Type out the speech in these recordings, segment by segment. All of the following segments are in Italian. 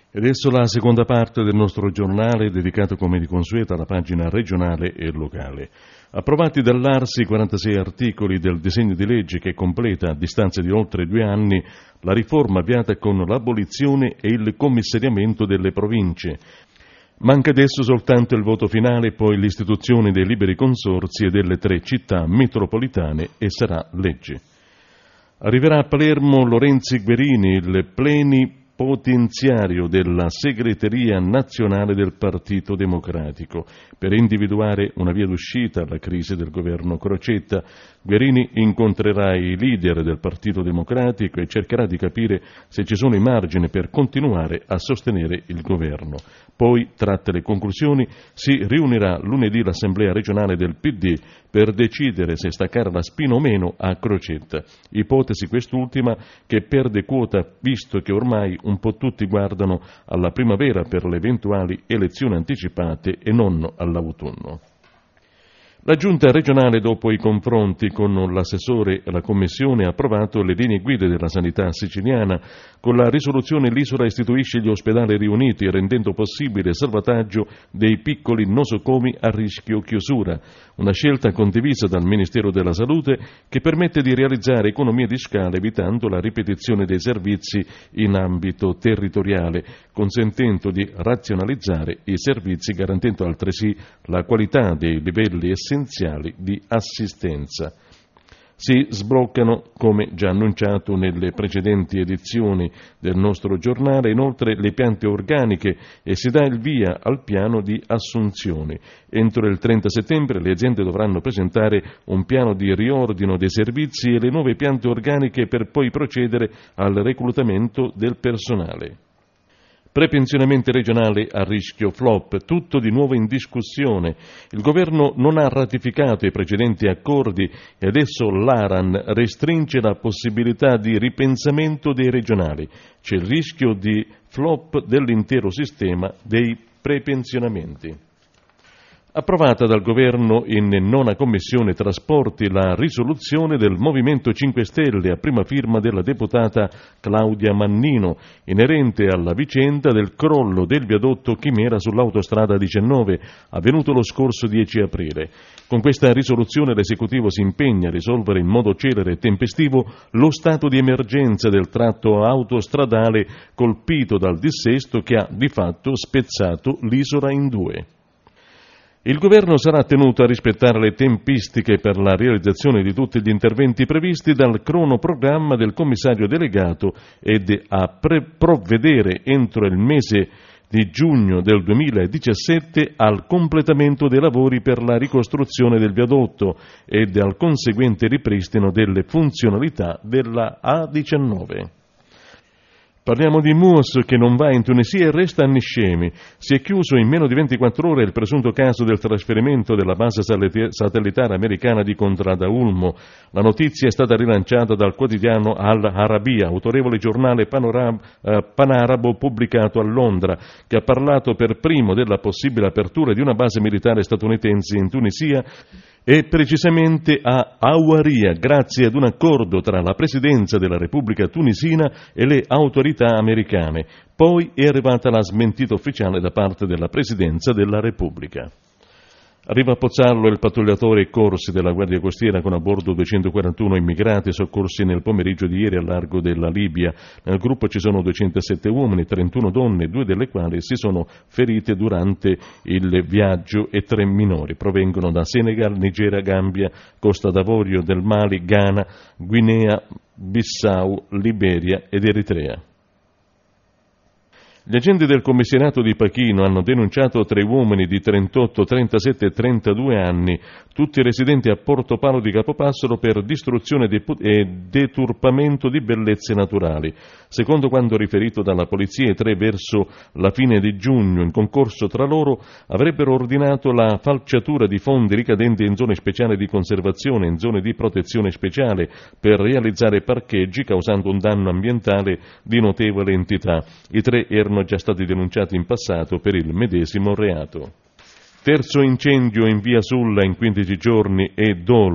E adesso la seconda parte del nostro giornale, dedicato come di consueto alla pagina regionale e locale. Approvati dall'Arsi 46 articoli del disegno di legge che completa, a distanza di oltre 2 anni, la riforma avviata con l'abolizione e il commissariamento delle province. Manca adesso soltanto il voto finale e poi l'istituzione dei liberi consorzi e delle 3 città metropolitane e sarà legge. Arriverà a Palermo Lorenzi Guerini, il plenipotenziario della segreteria nazionale del Partito Democratico, per individuare una via d'uscita alla crisi del governo Crocetta. Guerini incontrerà i leader del Partito Democratico e cercherà di capire se ci sono i margini per continuare a sostenere il governo. Poi, tratte le conclusioni, si riunirà lunedì l'Assemblea regionale del PD per decidere se staccare la spina o meno a Crocetta. Ipotesi quest'ultima che perde quota visto che ormai un po' tutti guardano alla primavera per le eventuali elezioni anticipate e non all'autunno. La Giunta regionale, dopo i confronti con l'assessore e la Commissione, ha approvato le linee guida della sanità siciliana. Con la risoluzione l'isola istituisce gli ospedali riuniti, rendendo possibile il salvataggio dei piccoli nosocomi a rischio chiusura. Una scelta condivisa dal Ministero della Salute che permette di realizzare economie di scala evitando la ripetizione dei servizi in ambito territoriale, consentendo di razionalizzare i servizi, garantendo altresì la qualità dei livelli essenziali di assistenza. Si sbloccano, come già annunciato nelle precedenti edizioni del nostro giornale, inoltre le piante organiche e si dà il via al piano di assunzioni. Entro il 30 settembre le aziende dovranno presentare un piano di riordino dei servizi e le nuove piante organiche per poi procedere al reclutamento del personale. Prepensionamento regionale a rischio flop, tutto di nuovo in discussione. Il governo non ha ratificato i precedenti accordi e adesso l'ARAN restringe la possibilità di ripensamento dei regionali. C'è il rischio di flop dell'intero sistema dei prepensionamenti. Approvata dal Governo in nona Commissione Trasporti la risoluzione del Movimento 5 Stelle a prima firma della deputata Claudia Mannino inerente alla vicenda del crollo del viadotto Chimera sull'autostrada 19 avvenuto lo scorso 10 aprile. Con questa risoluzione l'Esecutivo si impegna a risolvere in modo celere e tempestivo lo stato di emergenza del tratto autostradale colpito dal dissesto che ha di fatto spezzato l'isola in due. Il Governo sarà tenuto a rispettare le tempistiche per la realizzazione di tutti gli interventi previsti dal cronoprogramma del commissario delegato ed a provvedere entro il mese di giugno del 2017 al completamento dei lavori per la ricostruzione del viadotto ed al conseguente ripristino delle funzionalità della A19. Parliamo di MUOS che non va in Tunisia e resta a Niscemi. Si è chiuso in meno di 24 ore il presunto caso del trasferimento della base satellitare americana di Contrada Ulmo. La notizia è stata rilanciata dal quotidiano Al Arabiya, autorevole giornale panarabo pubblicato a Londra, che ha parlato per primo della possibile apertura di una base militare statunitense in Tunisia e precisamente a Awaria, grazie ad un accordo tra la Presidenza della Repubblica Tunisina e le autorità americane. Poi è arrivata la smentita ufficiale da parte della Presidenza della Repubblica. Arriva a Pozzallo il pattugliatore Corsi della Guardia Costiera con a bordo 241 immigrati soccorsi nel pomeriggio di ieri al largo della Libia. Nel gruppo ci sono 207 uomini, 31 donne, 2 delle quali si sono ferite durante il viaggio e 3 minori. Provengono da Senegal, Nigeria, Gambia, Costa d'Avorio, del Mali, Ghana, Guinea, Bissau, Liberia ed Eritrea. Gli agenti del commissariato di Pachino hanno denunciato 3 uomini di 38, 37 e 32 anni, tutti residenti a Portopalo di Capopassero, per distruzione e deturpamento di bellezze naturali. Secondo quanto riferito dalla polizia, i 3 verso la fine di giugno, in concorso tra loro, avrebbero ordinato la falciatura di fondi ricadenti in zone speciali di conservazione, in zone di protezione speciale, per realizzare parcheggi, causando un danno ambientale di notevole entità. I 3 erano già stati denunciati in passato per il medesimo reato. Terzo incendio in via Sulla in 15 giorni e dolo.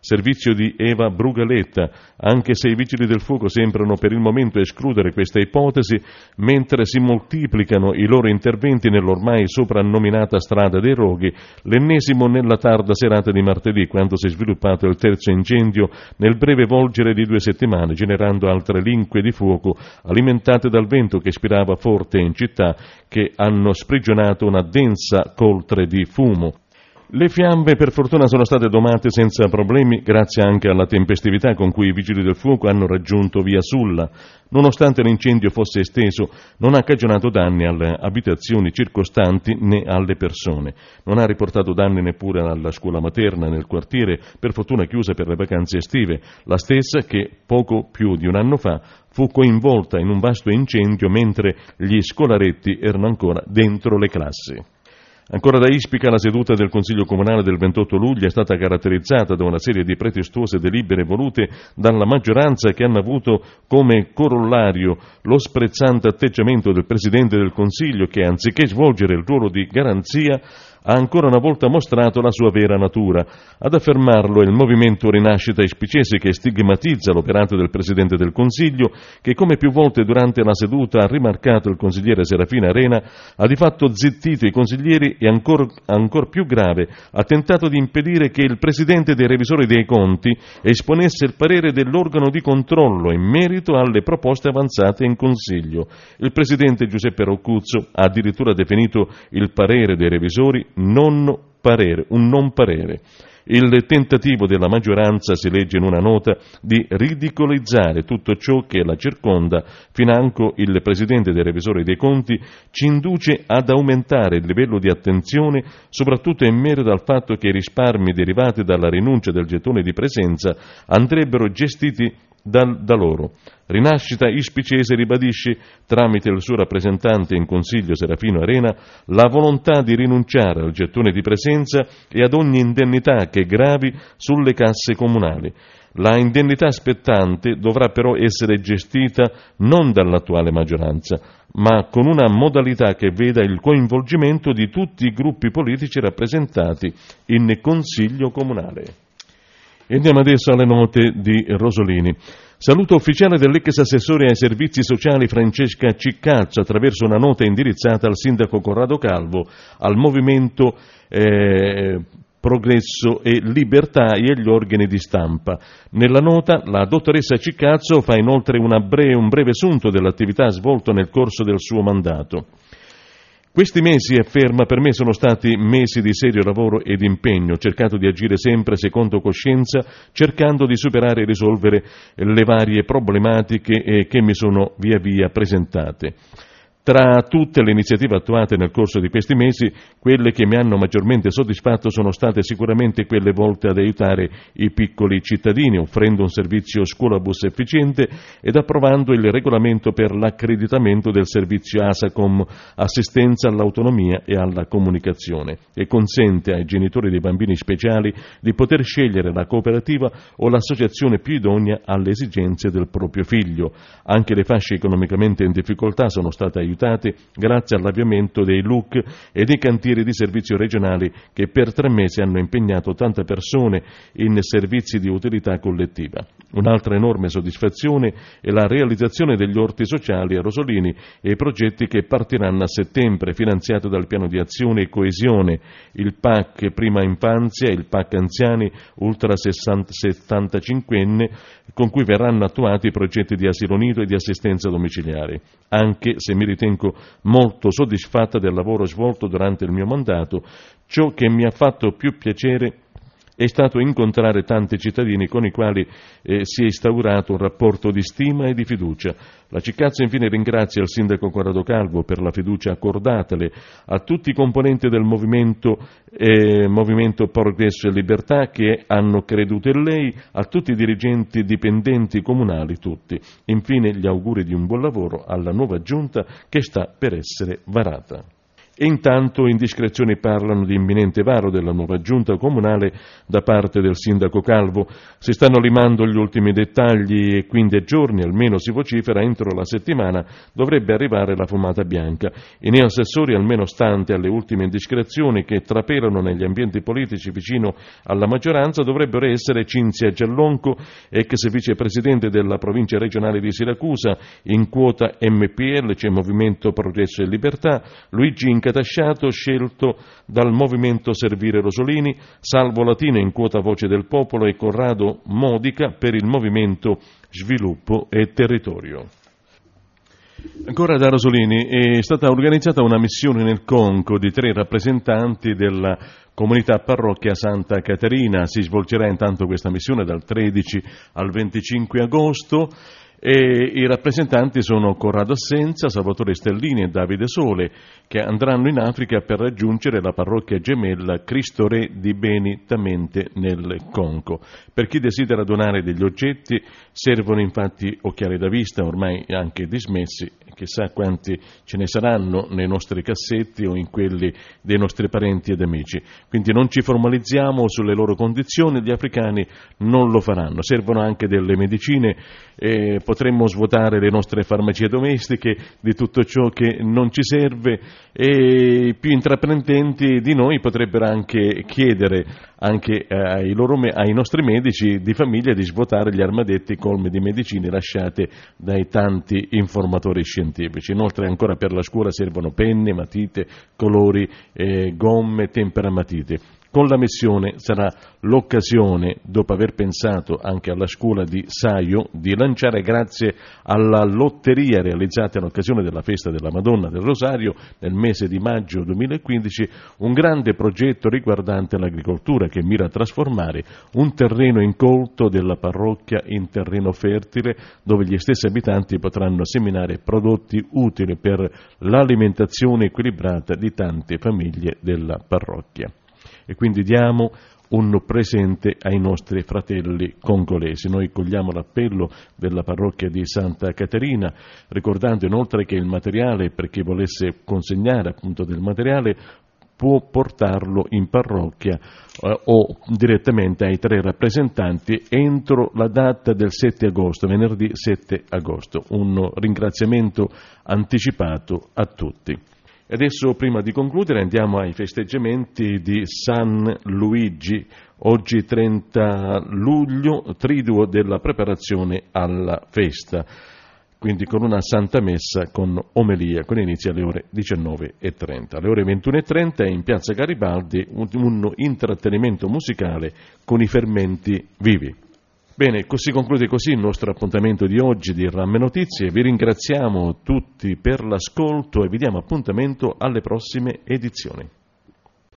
servizio di Eva Brugaletta, anche se i vigili del fuoco sembrano per il momento escludere questa ipotesi, mentre si moltiplicano i loro interventi nell'ormai soprannominata strada dei roghi, l'ennesimo nella tarda serata di martedì, quando si è sviluppato il terzo incendio nel breve volgere di 2 settimane, generando altre lingue di fuoco alimentate dal vento che spirava forte in città, che hanno sprigionato una densa coltre di fumo. Le fiamme per fortuna sono state domate senza problemi grazie anche alla tempestività con cui i vigili del fuoco hanno raggiunto via Sulla. Nonostante l'incendio fosse esteso, non ha cagionato danni alle abitazioni circostanti né alle persone. Non ha riportato danni neppure alla scuola materna nel quartiere, per fortuna chiusa per le vacanze estive, la stessa che poco più di un anno fa fu coinvolta in un vasto incendio mentre gli scolaretti erano ancora dentro le classi. Ancora da Ispica, la seduta del Consiglio Comunale del 28 luglio è stata caratterizzata da una serie di pretestuose delibere volute dalla maggioranza che hanno avuto come corollario lo sprezzante atteggiamento del Presidente del Consiglio che, anziché svolgere il ruolo di garanzia, ha ancora una volta mostrato la sua vera natura. Ad affermarlo è il Movimento Rinascita Ispicese, che stigmatizza l'operato del Presidente del Consiglio, che, come più volte durante la seduta ha rimarcato il consigliere Serafina Arena, ha di fatto zittito i consiglieri e, ancor più grave, ha tentato di impedire che il Presidente dei Revisori dei Conti esponesse il parere dell'organo di controllo in merito alle proposte avanzate in Consiglio. Il Presidente Giuseppe Roccuzzo ha addirittura definito il parere dei revisori un non parere. Il tentativo della maggioranza, si legge in una nota, di ridicolizzare tutto ciò che la circonda, financo il Presidente dei Revisori dei Conti, ci induce ad aumentare il livello di attenzione, soprattutto in merito al fatto che i risparmi derivati dalla rinuncia del gettone di presenza andrebbero gestiti da loro. Rinascita Ispicese ribadisce, tramite il suo rappresentante in Consiglio Serafino Arena, la volontà di rinunciare al gettone di presenza e ad ogni indennità che gravi sulle casse comunali. La indennità spettante dovrà però essere gestita non dall'attuale maggioranza, ma con una modalità che veda il coinvolgimento di tutti i gruppi politici rappresentati in Consiglio Comunale. E andiamo adesso alle note di Rosolini. Saluto ufficiale dell'ex assessore ai servizi sociali Francesca Ciccazzo attraverso una nota indirizzata al sindaco Corrado Calvo, al movimento Progresso e Libertà e agli organi di stampa. Nella nota la dottoressa Ciccazzo fa inoltre un breve sunto dell'attività svolta nel corso del suo mandato. Questi mesi, afferma, per me sono stati mesi di serio lavoro ed impegno, ho cercato di agire sempre secondo coscienza, cercando di superare e risolvere le varie problematiche che mi sono via via presentate. Tra tutte le iniziative attuate nel corso di questi mesi, quelle che mi hanno maggiormente soddisfatto sono state sicuramente quelle volte ad aiutare i piccoli cittadini, offrendo un servizio scuolabus efficiente ed approvando il regolamento per l'accreditamento del servizio ASACOM, assistenza all'autonomia e alla comunicazione, che consente ai genitori dei bambini speciali di poter scegliere la cooperativa o l'associazione più idonea alle esigenze del proprio figlio. Anche le fasce economicamente in difficoltà sono state aiutate grazie all'avviamento dei LUC e dei cantieri di servizio regionali che per 3 mesi hanno impegnato tante persone in servizi di utilità collettiva. Un'altra enorme soddisfazione è la realizzazione degli orti sociali a Rosolini e i progetti che partiranno a settembre, finanziati dal Piano di Azione e Coesione, il PAC Prima Infanzia e il PAC Anziani Ultra 75enne, con cui verranno attuati i progetti di asilo nido e di assistenza domiciliare. Anche se mi ritengo molto soddisfatta del lavoro svolto durante il mio mandato, ciò che mi ha fatto più piacere è stato incontrare tanti cittadini con i quali si è instaurato un rapporto di stima e di fiducia. La Ciccazzo infine ringrazia il sindaco Corrado Calvo per la fiducia accordatale, a tutti i componenti del movimento Progresso e Libertà che hanno creduto in lei, a tutti i dirigenti dipendenti comunali tutti. Infine gli auguri di un buon lavoro alla nuova giunta che sta per essere varata. E intanto indiscrezioni parlano di imminente varo della nuova giunta comunale da parte del sindaco Calvo. Si stanno limando gli ultimi dettagli e quindi a giorni, almeno si vocifera, entro la settimana dovrebbe arrivare la fumata bianca. I neoassessori, almeno stante alle ultime indiscrezioni che trapelano negli ambienti politici vicino alla maggioranza, dovrebbero essere Cinzia Giallonco, ex vicepresidente della provincia regionale di Siracusa, in quota MPL, cioè Movimento Progresso e Libertà, Luigi Incatasciato, scelto dal Movimento Servire Rosolini, Salvo Latino in quota Voce del Popolo e Corrado Modica per il Movimento Sviluppo e Territorio. Ancora da Rosolini, è stata organizzata una missione nel Conco di 3 rappresentanti della comunità parrocchia Santa Caterina. Si svolgerà intanto questa missione dal 13 al 25 agosto. E i rappresentanti sono Corrado Assenza, Salvatore Stellini e Davide Sole, che andranno in Africa per raggiungere la parrocchia gemella Cristo Re di Benitamente nel Conco. Per chi desidera donare degli oggetti servono infatti occhiali da vista, ormai anche dismessi, chissà quanti ce ne saranno nei nostri cassetti o in quelli dei nostri parenti ed amici. Quindi non ci formalizziamo sulle loro condizioni, gli africani non lo faranno. Servono anche delle medicine, potremmo svuotare le nostre farmacie domestiche di tutto ciò che non ci serve, e i più intraprendenti di noi potrebbero anche chiedere anche ai nostri medici di famiglia di svuotare gli armadetti colmi di medicine lasciate dai tanti informatori scientifici. Inoltre ancora per la scuola servono penne, matite, colori, gomme, temperamatite. Con la missione sarà l'occasione, dopo aver pensato anche alla scuola di Saio, di lanciare, grazie alla lotteria realizzata in occasione della festa della Madonna del Rosario nel mese di maggio 2015, un grande progetto riguardante l'agricoltura che mira a trasformare un terreno incolto della parrocchia in terreno fertile dove gli stessi abitanti potranno seminare prodotti utili per l'alimentazione equilibrata di tante famiglie della parrocchia. E quindi diamo un presente ai nostri fratelli congolesi. Noi cogliamo l'appello della parrocchia di Santa Caterina, ricordando inoltre che il materiale, per chi volesse consegnare appunto del materiale, può portarlo in parrocchia o direttamente ai 3 rappresentanti entro la data del 7 agosto, venerdì 7 agosto. Un ringraziamento anticipato a tutti. Adesso, prima di concludere, andiamo ai festeggiamenti di San Luigi. Oggi 30 luglio, triduo della preparazione alla festa, quindi con una Santa Messa con omelia, con inizio alle ore 19:30. Alle ore 21:30 in piazza Garibaldi un intrattenimento musicale con i fermenti vivi. Bene, si conclude così il nostro appuntamento di oggi di Ramme Notizie. Vi ringraziamo tutti per l'ascolto e vi diamo appuntamento alle prossime edizioni.